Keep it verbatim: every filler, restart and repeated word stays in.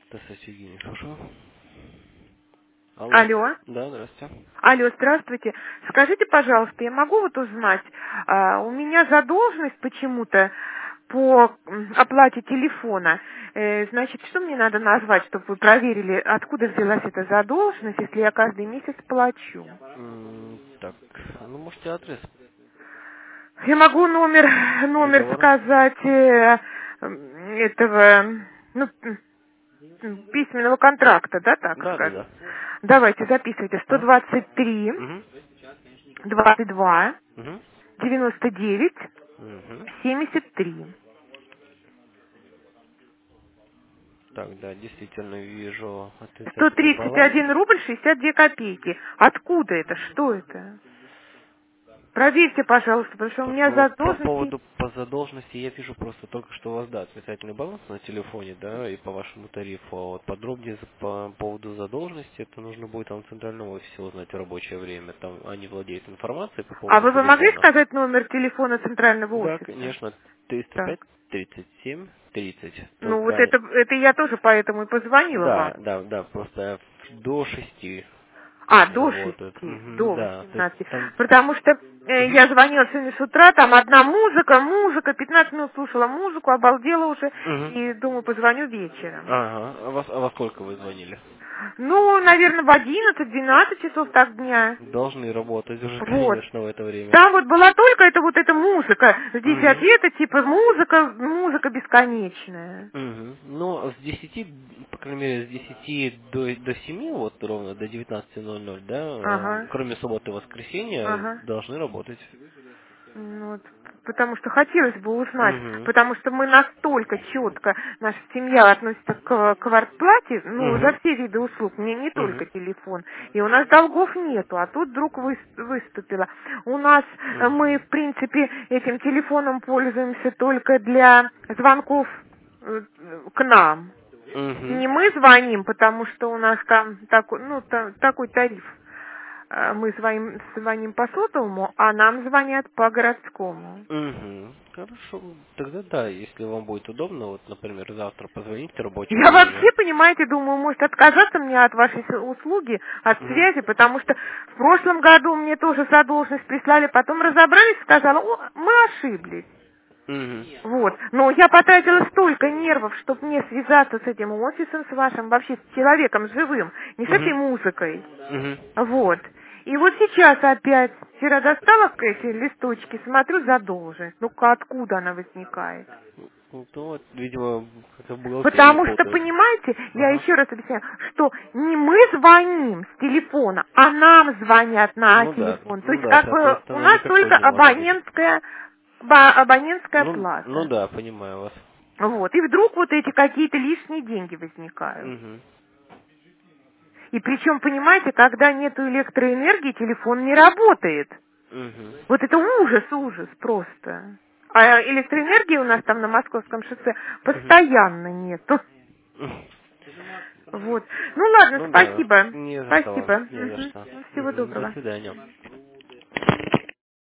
Здравствуйте, Евгений, слушаю. Алло. Алло. Да, здравствуйте. Алло, здравствуйте. Скажите, пожалуйста, я могу вот узнать, а, у меня задолженность почему-то по м, оплате телефона. Э, значит, что мне надо назвать, чтобы вы проверили, откуда взялась эта задолженность, если я каждый месяц плачу? М, Так, ну можете адрес Я могу номер, номер договора? сказать э, м, этого, ну, м, м, письменного контракта, да, так Да, да, сказать? да. Давайте, записывайте. сто А? двадцать три, Угу. двадцать два. Угу. девяносто девять Угу. семьдесят три. Так, да, действительно вижу сто отрицательный тридцать баланс. один рубль шестьдесят две копейки. Откуда это? Что это? Проверьте, пожалуйста, потому что у По, меня по- по задолженности... поводу по задолженности я вижу просто только что у вас, да, отрицательный баланс на телефоне, да, и по вашему тарифу. А вот подробнее за- по поводу задолженности это нужно будет там в центральном офисе узнать в рабочее время. Там они владеют информацией по А поводу вы бы могли телефона. сказать номер телефона центрального Да, офиса? конечно, триста пять Так. тридцать семь тридцать. Ну, вот Только, это, это я тоже поэтому и позвонила да, вам. да, да, просто до шести А, до работают. шести, Мгм, до да, то есть восемнадцати. там... Потому что э, Мгм, я звонила сегодня с утра, там одна музыка, музыка, пятнадцать минут слушала музыку, обалдела уже, мгм. и думаю, позвоню вечером. Ага, а, вас, а во сколько вы звонили? Ну, наверное, в одиннадцать-двенадцать часов так дня. Должны работать уже, Вот. конечно, в это время. Там вот была только эта вот эта музыка. С Угу. десяти это типа музыка, музыка бесконечная. Угу. Ну, с десяти, по крайней мере, с десяти до, до семи, вот ровно до девятнадцати ноль ноль, да, э, Ага, кроме субботы и воскресенья, ага. должны работать. Ну, вот, потому что хотелось бы узнать, Угу. потому что мы настолько четко, наша семья относится к квартплате, ну, за Угу. все виды услуг, не, не только Угу. телефон, и у нас долгов нету, а тут вдруг выс- выступила. У нас, э, мы, Угу. в принципе, этим телефоном пользуемся только для звонков э, к нам. Угу. Не мы звоним, потому что у нас там такой, ну, та- такой тариф. Э, Мы звоним, звоним по сотовому, а нам звонят по городскому. Угу. Хорошо. Тогда да, если вам будет удобно, вот, например, завтра позвоните в рабочее Я время. вообще, понимаете, думаю, может отказаться мне от вашей с- услуги, от Угу. связи, потому что в прошлом году мне тоже задолженность прислали, потом разобрались, сказала, о, мы ошиблись. Угу. Вот. Но я потратила столько нервов, чтобы мне связаться с этим офисом, с вашим, вообще с человеком живым, не с этой Угу. музыкой. Угу. Вот. И вот сейчас опять, вчера достала эти листочки, смотрю, задолженность. Ну-ка, откуда она возникает? Ну, то вот, видимо, как-то в бухгалтерии Потому что, путают. понимаете, я Ага. еще раз объясняю, что не мы звоним с телефона, а нам звонят на Ну да, телефон. То ну есть, да, как бы, у соответственно, нас никакой только не может быть. абонентская, ба- абонентская Ну, ну плата. да, понимаю вас. Вот. И вдруг вот эти какие-то лишние деньги возникают. Угу. И причем, понимаете, когда нету электроэнергии, телефон не работает. Вот Угу. это ужас, ужас просто. А электроэнергии у нас там на Московском шоссе Угу. постоянно нету. Вот. Ну ладно, Ну да, спасибо. не за что вам, Спасибо. не за Мгм. что. Ну, всего Мгм. До доброго. свидания.